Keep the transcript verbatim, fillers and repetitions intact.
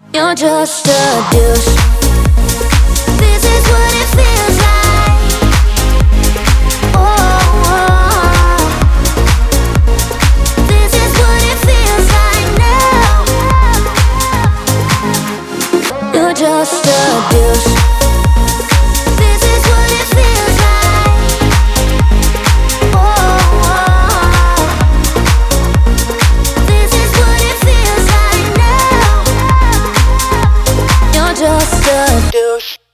You're just a douche. This is what it feels like. Oh, oh. This is what it feels like now. You're just a douche.